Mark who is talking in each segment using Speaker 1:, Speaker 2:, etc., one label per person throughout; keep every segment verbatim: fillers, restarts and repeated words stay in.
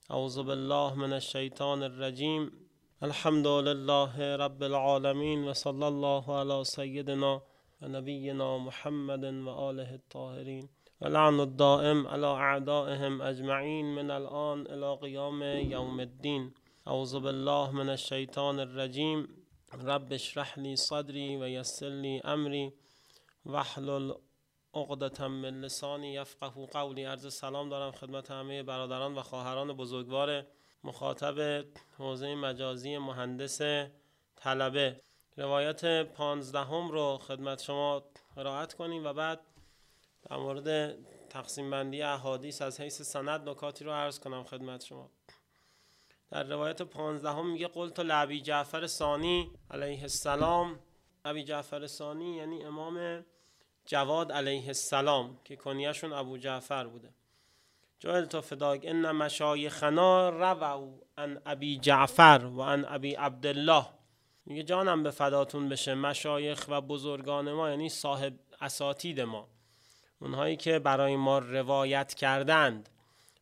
Speaker 1: اعوذ بالله من الشیطان الرجیم. الحمد لله رب العالمین و صلی الله علی سیدنا و نبینا محمد و آله الطاهرین و لعن الدائم علی اعدائهم اجمعین من الان الی قیام یوم الدین. اعوذ بالله من الشیطان الرجیم. رب اشرح لی صدری و یسر لی امری واحلل عقدة من لسانی یفقهوا قولی. عرض سلام دارم خدمت همه برادران و خواهران بزرگوار مخاطب حوزه مجازی مهندس طلبه. روایت پانزدهم رو خدمت شما قرائت کنیم و بعد در مورد تقسیم بندی احادیث از حیث سند نکاتی رو عرض کنم خدمت شما. در روایت پانزدهم میگه قلت لابی جعفر ثانی علیه السلام. ابی جعفر ثانی یعنی امام جواد علیه السلام که کنیه‌شون ابو جعفر بوده. جعلت فداک ان مشایخنا رووا عن ابی جعفر و عن ابی عبدالله. میگه جانم به فداتون بشه، مشایخ و بزرگان ما یعنی صاحب اساتید ما، اونهایی که برای ما روایت کردند.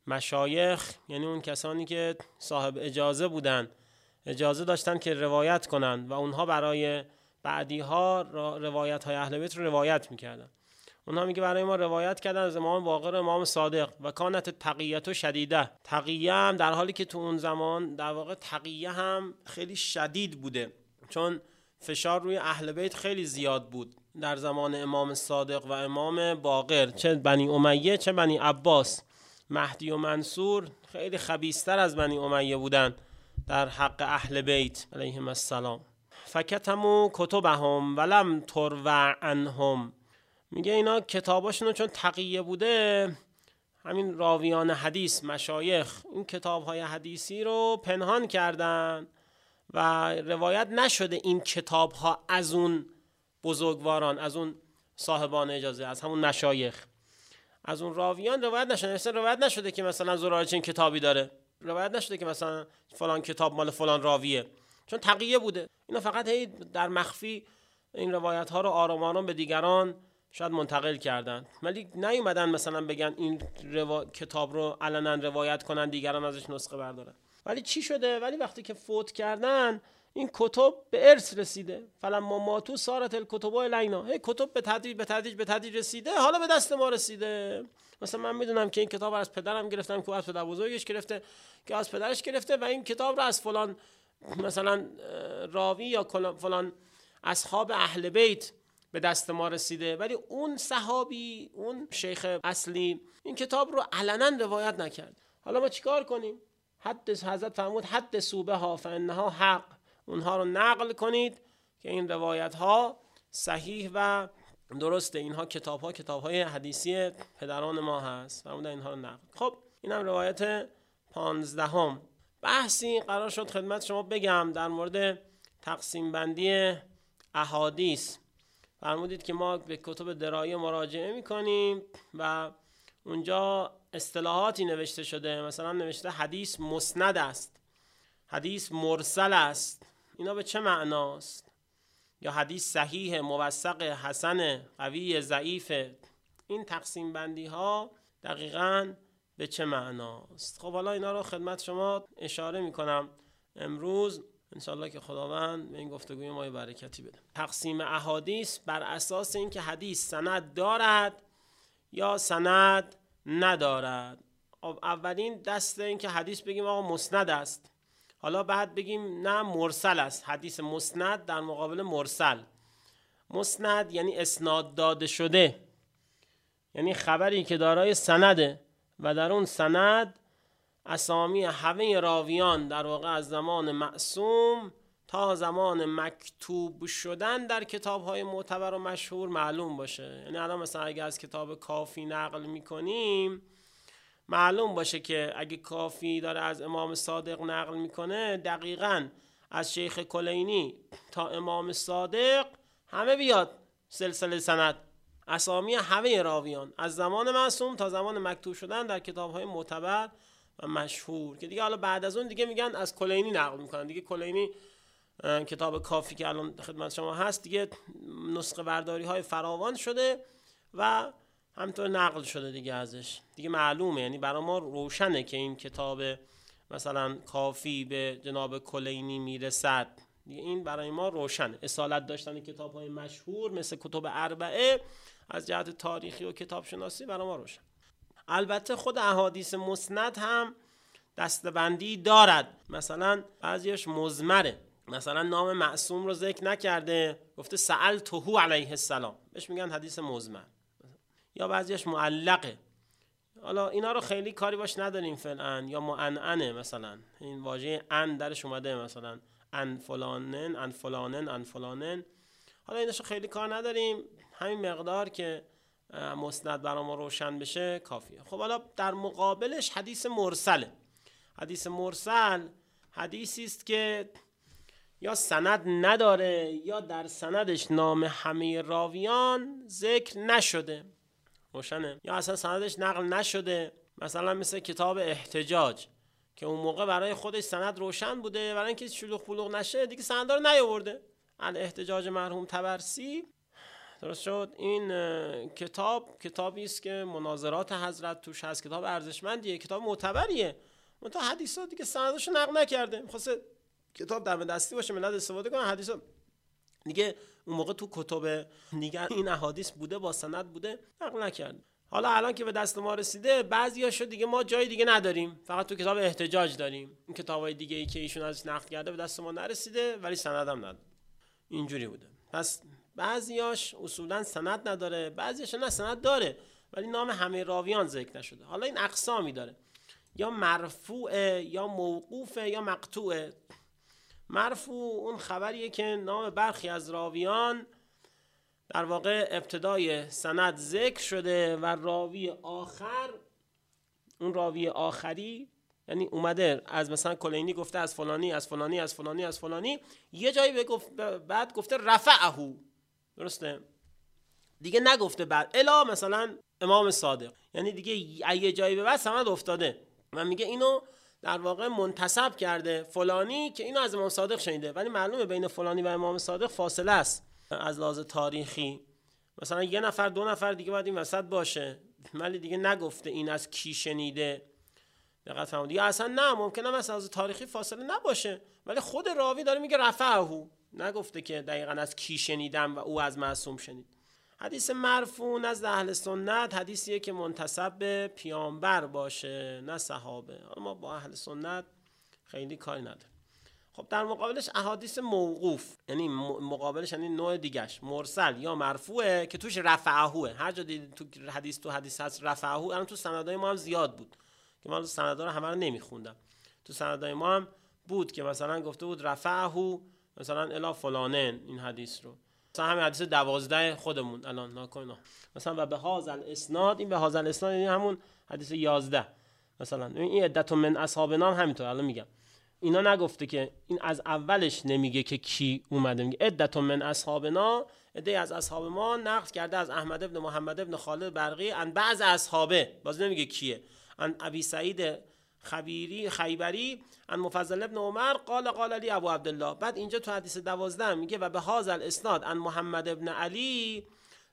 Speaker 1: مشایخ یعنی اون کسانی که صاحب اجازه بودند، اجازه داشتن که روایت کنند و اونها برای بعدی ها روایت های اهل بیت رو روایت میکردن. اونها میگه برای ما روایت کردن از امام باقر و امام صادق. و کانت تقیت و شدیده. تقیه هم در حالی که تو اون زمان در واقع تقیه هم خیلی شدید بوده، چون فشار روی اهل بیت خیلی زیاد بود در زمان امام صادق و امام باقر، چه بنی امیه چه بنی عباس. مهدی و منصور خیلی خبیث‌تر از بنی امیه بودن در حق اهل بیت علیهم السلام. فکتموا کتبهم ولم تروى عنهم. میگه اینا کتاباشونو چون تقیه بوده، همین راویان حدیث مشایخ این کتاب‌های حدیثی رو پنهان کردن و روایت نشده این کتاب‌ها از اون بزرگواران، از اون صاحبان اجازه، از همون مشایخ، از اون راویان روایت نشده. مثلا روایت نشده که مثلا زراره چین کتابی داره، روایت نشده که مثلا فلان کتاب مال فلان راویه، چون تقیه بوده. اینا فقط هی در مخفی این روایت ها رو آرام آرام به دیگران شاید منتقل کردن، ولی نیومدن مثلا بگن این روا... کتاب رو علنا روایت کنن دیگران ازش نسخه بردارن. ولی چی شده؟ ولی وقتی که فوت کردن این کتب به ارث رسیده. فلما ماتوا صارت الکتب الینا. هی کتب به تدریج به تدریج به تدریج رسیده، حالا به دست ما رسیده. مثلا من میدونم که این کتاب رو از پدرم گرفتم که از پدر بزرگش گرفته که از پدرش گرفته، و این کتاب رو از فلان مثلا راوی یا فلان اصحاب اهل بیت به دست ما رسیده، ولی اون صحابی، اون شیخ اصلی این کتاب رو علنا روایت نکرد. حالا ما چیکار کنیم؟ حدث، حضرت فرمود حدثوا بها فانها حق. اونها رو نقل کنید که این روایت ها صحیح و درسته. اینها کتاب ها کتاب های حدیثی پدران ما هست، فرمودن اینها رو نقل. خب اینم روایت پانزدهم. بحثی قرار شد خدمت شما بگم در مورد تقسیم بندی احادیث. فرمودید که ما به کتب درایه مراجعه میکنیم و اونجا اصطلاحاتی نوشته شده، مثلا نوشته حدیث مسند است، حدیث مرسل است. اینا به چه معناست؟ یا حدیث صحیح، موثق، حسن، قوی، ضعیف. این تقسیم بندی ها دقیقاً به چه معناست؟ خب حالا اینا رو خدمت شما اشاره میکنم امروز، انشالله که خداوند به این گفتگوی ما برکتی بده. تقسیم احادیث بر اساس اینکه حدیث سند دارد یا سند ندارد. اولین دسته این که حدیث بگیم آقا مسند است، حالا بعد بگیم نه مرسل است. حدیث مسند در مقابل مرسل. مسند یعنی اسناد داده شده، یعنی خبری که دارای سنده و در اون سند اسامی همه راویان در واقع از زمان معصوم تا زمان مکتوب شدن در کتاب‌های معتبر و مشهور معلوم باشه. یعنی الان مثلا اگه از کتاب کافی نقل می‌کنیم معلوم باشه که اگه کافی داره از امام صادق نقل میکنه، دقیقاً از شیخ کلینی تا امام صادق همه بیاد سلسله سند، اسامی همه راویان از زمان معصوم تا زمان مکتوب شدن در کتاب‌های معتبر و مشهور، که دیگه حالا بعد از اون دیگه میگن از کلینی نقل میکنن. دیگه کلینی کتاب کافی که الان خدمت شما هست دیگه نسخه برداری های فراوان شده و همینطور نقل شده دیگه ازش، دیگه معلومه. یعنی برای ما روشنه که این کتاب مثلا کافی به جناب کلینی میرسد، این برای ما روشنه. اصالت داشتن کتاب‌های مشهور مثل کتب اربعه از جهت تاریخی و کتاب شناسی برای ما روشن. البته خود احادیث مسند هم دستبندی دارد، مثلا بعضیش مضمره، مثلا نام معصوم رو ذکر نکرده، گفته سألته علیه السلام، بهش میگن حدیث مضمر. یا بعضیش معلقه، حالا اینا رو خیلی کاری باش نداریم فعلا. یا معنعنه، مثلا این واژه ان درش اومده، مثلا ان فلانن ان فلانن ان فلانن، حالا ایناشو خیلی کار نداریم، همین مقدار که مسند برای ما روشن بشه کافیه. خب حالا در مقابلش حدیث مرسله. حدیث مرسل حدیثی است که یا سند نداره یا در سندش نام همه راویان ذکر نشده، روشنه، یا اصلا سندش نقل نشده. مثلا مثل کتاب احتجاج که اون موقع برای خودش سند روشن بوده، برای اینکه شلوغ پلوغ نشه دیگه سند رو نیاورده. الاحتجاج مرحوم طبرسی، درست شد. این کتاب کتابی است که مناظرات حضرت توش هست، کتاب ارزشمندیه، کتاب معتبریه، منتها حدیثا دیگه سندش نقل نکرده. می‌خواسته کتاب دم دستی باشه، ملت استفاده کنن، حدیثا دیگه اون موقع تو کتب دیگر این احادیث بوده، با سند بوده، نقل نکرده. حالا الان که به دست ما رسیده بعضیاشو دیگه ما جای دیگه نداریم، فقط تو کتاب احتجاج داریم. این کتابای دیگه ای که ایشون ازش نقل کرده به دست ما نرسیده، ولی سند هم نداره. اینجوری بوده. پس بعضیاش اصولا سند نداره، بعضیاش نه سند داره ولی نام همه راویان ذکر نشده. حالا این اقسامی داره، یا مرفوعه یا موقوفه یا مقطوعه. مرفوع اون خبریه که نام برخی از راویان در واقع ابتدای سند ذکر شده و راوی آخر، اون راوی آخری یعنی اومده از مثلا کلینی گفته از فلانی از فلانی از فلانی از فلانی، یه جایی به گفت بعد گفته رفعه، درسته، دیگه نگفته بعد الا مثلا امام صادق، یعنی دیگه یه جایی به بعد سند افتاده و میگه اینو در واقع منتسب کرده فلانی که اینو از امام صادق شنیده، ولی معلومه بین فلانی و امام صادق فاصله است از لحاظ تاریخی، مثلا یه نفر دو نفر دیگه باید این وسط باشه، ولی دیگه نگفته این از کی شنیده. دقت فرمودید؟ یا اصلا نه، ممکنه مثلا از تاریخی فاصله نباشه ولی خود راوی داره میگه رفعه، نگفته که دقیقاً از کی شنیدم و او از معصوم شنید. حدیث مرفوع نزد اهل سنت حدیثیه که منتسب به پیامبر باشه نه صحابه. ما با اهل سنت خیلی کاری نداریم. خب در مقابلش احادیث موقوف، یعنی مقابلش یعنی نوع دیگهش مرسل یا مرفوعه که توش رفعه، هر جا دید تو حدیث تو حدیث هست رفعه، الان تو سندای ما هم زیاد بود که من سندا رو همه رو نمیخوندم، تو سندای ما هم بود که مثلا گفته بود رفعه مثلا الی فلانن، این حدیث رو مثلا همین حدیث دوازده خودمون الان ناکنه مثلا و به هذا الاسناد، این به هذا الاسناد یعنی همون حدیث یازده مثلا، این عدت من اصحابنا هم همینطور. الان میگم اینا نگفته که این از اولش نمیگه که کی اومده، میگه عدت من اصحابنا، عده از اصحاب ما نقل کرده از احمد ابن محمد ابن خالد برقی ان بعض اصحابه، باز نمیگه کیه، ان ابی سعید خبیری خیبری ان مفضل ابن عمر قال قال علی ابو عبدالله. بعد اینجا تو حدیث دوازده میگه و به هذا الاسناد ان محمد ابن علی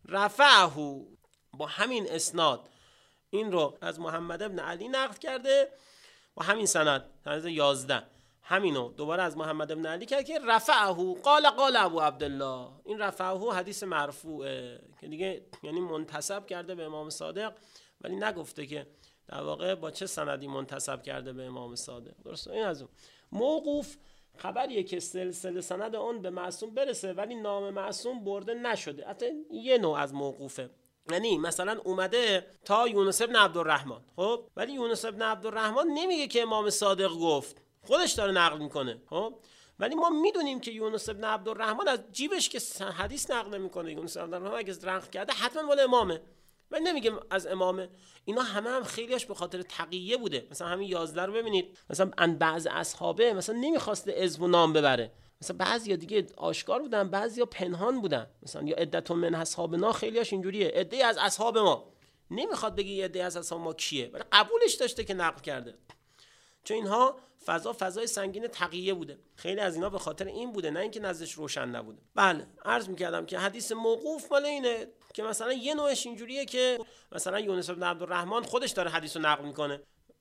Speaker 1: رفعه، با همین اسناد این رو از محمد ابن علی نقل کرده و همین سند حدیث یازده همینو دوباره از محمد ابن علی کرد که رفعه قال قال ابو عبدالله. این رفعه حدیث مرفوعه که دیگه یعنی منتسب کرده به امام صادق، ولی نگفته که در واقع با چه سندی منتسب کرده به امام صادق. درسته؟ این از اون. موقوف خبریه که سلسله سند اون به معصوم برسه ولی نام معصوم برده نشده، حتی یه نوع از موقوفه، یعنی مثلا اومده تا یونس ابن عبدالرحمن، خب ولی یونس ابن عبدالرحمن نمیگه که امام صادق گفت، خودش داره نقل میکنه، خب ولی ما میدونیم که یونس ابن عبدالرحمن از جیبش که حدیث نقل میکنه، یونس ابن عبدالرحمن اگه نقل کرده حتما مال امامه، ولی نمیگه از امامه. اینا همه هم خیلیش به خاطر تقیه بوده. مثلا همین یازده رو ببینید، مثلا ان بعض اصحابه مثلا نمیخواسته اسم و نام ببره، مثلا بعضیا دیگه آشکار بودن بعضیا پنهان بودن، مثلا یا عدت من اصحابنا خیلیاش اینجوریه، عده از اصحاب ما، نمیخواد بگه عده از اصحاب ما کیه ولی قبولش داشته که نقل کرده، چون اینها فضا فضای سنگین تقیه بوده. خیلی از اینا به خاطر این بوده، نه اینکه نزدش روشن نبوده. بله عرض میکردم که حدیث موقوف مال اینه که مثلا یه نوعش اینجوریه که مثلا یونس بن عبدالرحمن خودش داره حدیثو نقل میکنه،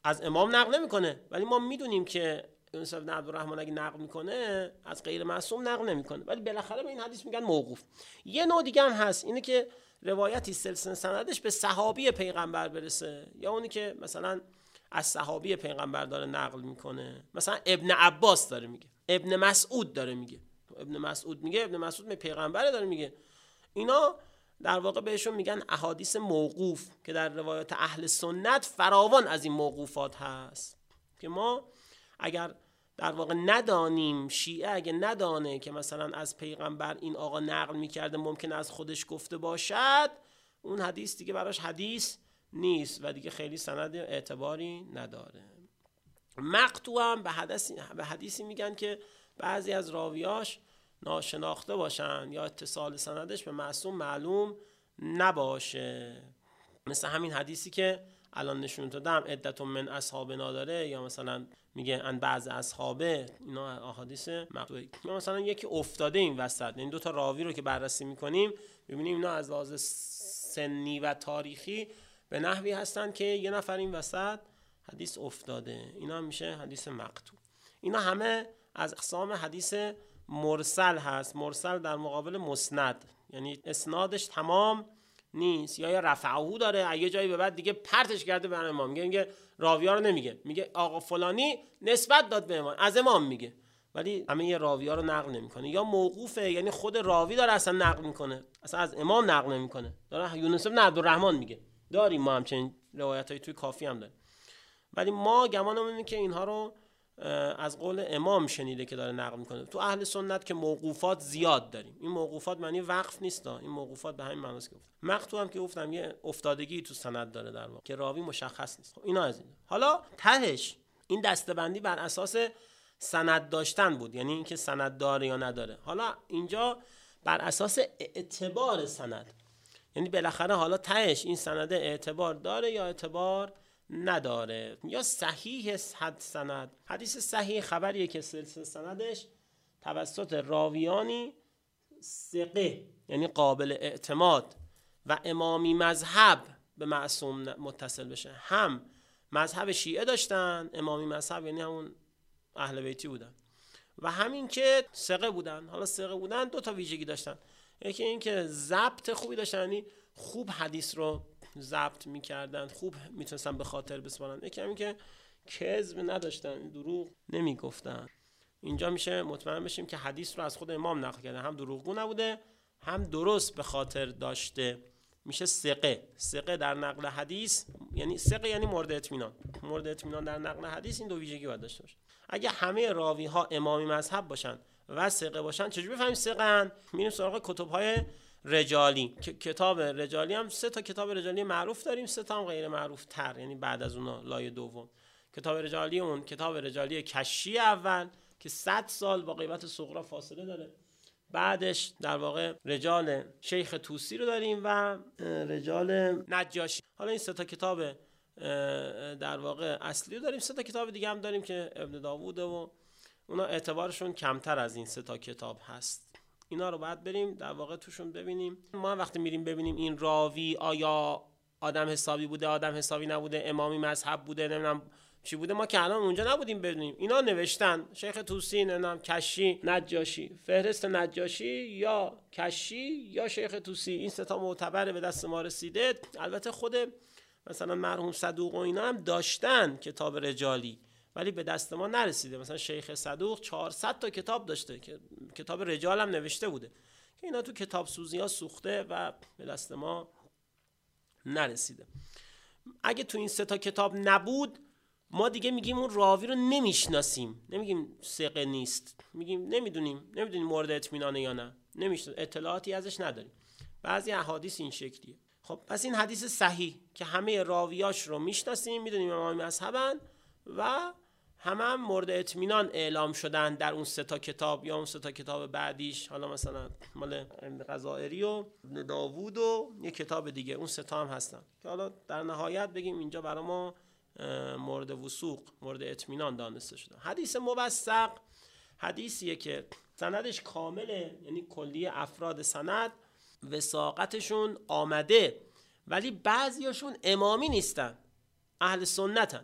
Speaker 1: از امام نقل نمیکنه، ولی ما میدونیم که یونس بن عبدالرحمن اگه نقل میکنه از غیر معصوم نقل نمیکنه، ولی بالاخره به این حدیث میگن موقوف. یه نوع دیگه هم هست، اینه که روایتی سلسله سندش به صحابی پیغمبر برسه، یا اونی که مثلا از صحابی پیغمبر داره نقل میکنه، مثلا ابن عباس داره میگه، ابن مسعود داره میگه، ابن مسعود میگه، ابن مسعود به پیغمبر داره میگه. اینا در واقع بهشون میگن احادیث موقوف که در روایات اهل سنت فراوان از این موقوفات هست که ما اگر در واقع ندانیم، شیعه اگه ندانه که مثلا از پیغمبر این آقا نقل میکرده ممکنه از خودش گفته باشد، اون حدیث دیگه براش حدیث نیست و دیگه خیلی سند اعتباری نداره. مقطوع هم به حدیثی, به حدیثی میگن که بعضی از راویاش ناشناخته باشن یا اتصال سندش به معصوم معلوم نباشه، مثل همین حدیثی که الان نشون دادم عدتون من اصحابنا داره، یا مثلا میگه ان بعض اصحابه، اینا احادیث مقطوعه. یا مثلا یکی افتاده این وسط، این دو تا راوی رو که بررسی میکنیم ببینیم اینا از لحاظ سنی و تاریخی به نحوی هستن که یه نفر این وسط حدیث افتاده، اینا میشه حدیث مقطوع. اینا همه از اقسام حدیث مرسل هست. مرسل در مقابل مسند، یعنی اسنادش تمام نیست، یا یا رفعه داره، یه جایی به بعد دیگه پرتش کرده به امام، میگه میگه راوی‌ها رو نمیگه، میگه آقا فلانی نسبت داد به امام، از امام میگه، ولی همه یه راوی‌ها رو نقل نمیکنه. یا موقوفه، یعنی خود راوی داره اصلا نقل میکنه، اصلا از امام نقل نمیکنه، داره یونس بن عبدالرحمن میگه. داریم ما همچنین روایتایی توی کافی هم داریم، ولی ما گمانمون اینه که اینها رو از قول امام شنیده که داره نقل میکنه. تو اهل سنت که موقوفات زیاد داریم، این موقوفات معنی وقف نیست، این موقوفات به همین معناست که گفتم. مقطوع هم که گفتم یه افتادگی تو سند داره در واقع که راوی مشخص نیست. خب اینا از این. حالا تهش این دسته‌بندی بر اساس سند داشتن بود، یعنی اینکه سند داره یا نداره. حالا اینجا بر اساس اعتبار سند، یعنی بالاخره حالا تهش این سند اعتبار داره یا اعتبار نداره، یا صحیح حد سند. حدیث صحیح خبریه که سلسله سندش توسط راویانی ثقه، یعنی قابل اعتماد و امامی مذهب به معصوم متصل بشه. هم مذهب شیعه داشتن، امامی مذهب یعنی همون اهل بیتی بودن، و همین که ثقه بودن. حالا ثقه بودن دو تا ویژگی داشتن، یکی این که ضبط خوبی داشتن، یعنی خوب حدیث رو ضبط میکردن، خوب میتونستن به خاطر بسپارن. یکی همین که کذب نداشتن، دروغ نمیگفتن. اینجا میشه مطمئن بشیم که حدیث رو از خود امام نقل کرده، هم دروغگو نبوده هم درست به خاطر داشته. میشه ثقه. ثقه در نقل حدیث یعنی ثقه یعنی مورد اطمینان. مورد اطمینان در نقل حدیث این دو ویژگی باید داشته باشه. اگه همه راوی ها امامی مذهب باشن و ثقه باشن، چجوری بفهمیم ثقه ان؟ میریم سراغ کتب های رجالی. کتاب رجالی هم سه تا کتاب رجالی معروف داریم، سه تا هم غیر معروف تر، یعنی بعد از اونها لایه دوم. کتاب رجالی اون کتاب رجالی کشی اول که صد سال با غیبت صغرا فاصله داره، بعدش در واقع رجال شیخ طوسی رو داریم و رجال نجاشی. حالا این سه تا کتاب در واقع اصلی رو داریم، سه تا کتاب دیگه هم داریم که ابن داوود و اونا اعتبارشون کمتر از این سه تا کتاب هست. اینا رو باید بریم در واقع توشون ببینیم. ما وقتی میریم ببینیم این راوی آیا آدم حسابی بوده، آدم حسابی نبوده، امامی مذهب بوده، نمیدونم چی بوده، ما که الان اونجا نبودیم بدونیم. اینا نوشتن شیخ طوسی، نمیدونم کشی، نجاشی، فهرست نجاشی یا کشی یا شیخ طوسی، این سه تا معتبر به دست ما رسیده. البته خود مثلا مرحوم صدوق و اینا هم داشتن کتاب رجالی، ولی به دست ما نرسیده. مثلا شیخ صدوق چهارصد تا کتاب داشته که کتاب رجال هم نوشته بوده که اینا تو کتاب سوزی ها سوخته و به دست ما نرسیده. اگه تو این سه تا کتاب نبود، ما دیگه میگیم اون راوی رو نمیشناسیم، نمیگیم ثقه نیست، میگیم نمیدونیم نمیدونیم مورد اطمینانه یا نه، نمیشناسیم، اطلاعاتی ازش نداریم. بعضی احادیث این شکلیه. خب پس این حدیث صحیح که همه راویاش رو میشناسیم، میدونیم امام مذهبن و همه هم مورد اطمینان اعلام شدن در اون سه تا کتاب یا اون سه تا کتاب بعدیش، حالا مثلا مال غزائری و داوود و یه کتاب دیگه، اون سه تا هم هستن که حالا در نهایت بگیم اینجا برای ما مورد وثوق، مورد اطمینان دانسته شده. حدیث موثق حدیثیه که سندش کامله، یعنی کلی افراد سند وثاقتشون آمده، ولی بعضیاشون امامی نیستن، اهل سنتن.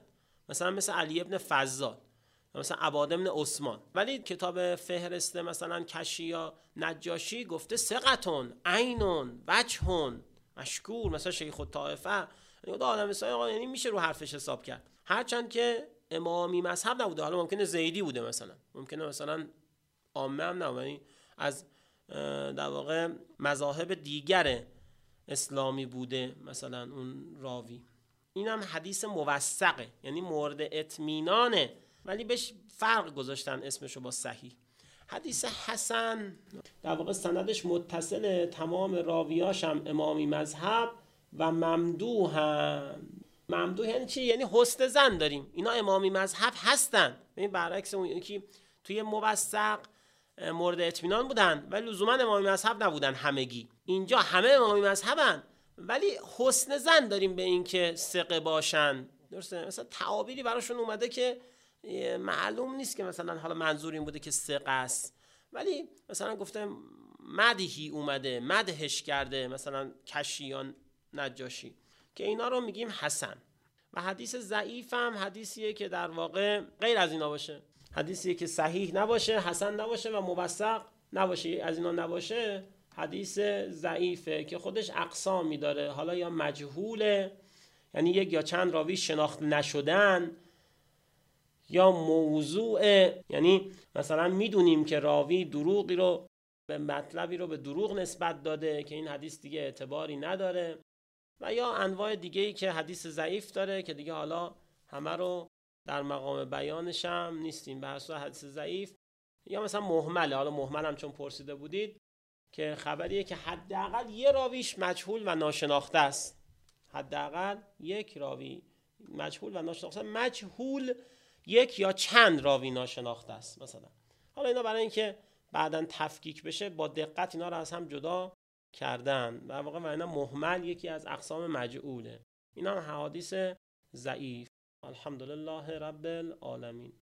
Speaker 1: مثلا مثل علی ابن فضال، مثلا عباد ابن عثمان. ولی کتاب فهرست مثلا کشی یا نجاشی گفته ثقتون، عینون، وجهون، مشکور، مثلا شیخ الطائفه. یعنی خود آدم مثلا، یعنی میشه رو حرفش حساب کرد، هرچند که امامی مذهب نبوده. حالا ممکنه زیدی بوده، مثلا ممکنه مثلا عامه هم نبوده، یعنی از در واقع مذاهب دیگر اسلامی بوده مثلا اون راوی. این هم حدیث موثقه، یعنی مورد اطمینانه، ولی بهش فرق گذاشتن اسمشو با صحیح. حدیث حسن در واقع سندش متصل، تمام راویاش هم امامی مذهب و ممدوح هم. ممدوح یعنی چی؟ یعنی حسن ظن داریم اینا امامی مذهب هستن. این برعکس اون یکی توی موثق مورد اطمینان بودن ولی لزوما امامی مذهب نبودن همگی. اینجا همه امامی مذهبن ولی حسن ظن داریم به این که ثقه باشن. درسته؟ مثلا تعابیری براشون اومده که معلوم نیست که مثلا حالا منظور این بوده که ثقه است، ولی مثلا گفته مدحی اومده، مدحش کرده، مثلا کشیان نجاشی، که اینا رو میگیم حسن. و حدیث ضعیف هم حدیثیه که در واقع غیر از اینا باشه، حدیثیه که صحیح نباشه، حسن نباشه و موثق نباشه. از اینا نباشه حدیث ضعیفه که خودش اقسامی داره. حالا یا مجهوله، یعنی یک یا چند راوی شناخته نشدن، یا موضوعه، یعنی مثلا میدونیم که راوی دروغی رو به مطلبی رو به دروغ نسبت داده که این حدیث دیگه اعتباری نداره. و یا انواع دیگه‌ای که حدیث ضعیف داره که دیگه حالا همه رو در مقام بیانش هم نیستیم. به هر صورت حدیث ضعیف یا مثلا مهمله. حالا مهمل هم چون پرسیده بودید که خبریه که حداقل یه راویش مجهول و ناشناخته است. حداقل یک راوی مجهول و ناشناخته. مجهول یک یا چند راوی ناشناخته است مثلا. حالا اینا برای اینکه بعداً تفکیک بشه با دقت اینا رو از هم جدا کردن. در واقع و اینا مهمل یکی از اقسام مجهوله. اینا هم حدیث ضعیف. الحمدلله رب العالمین.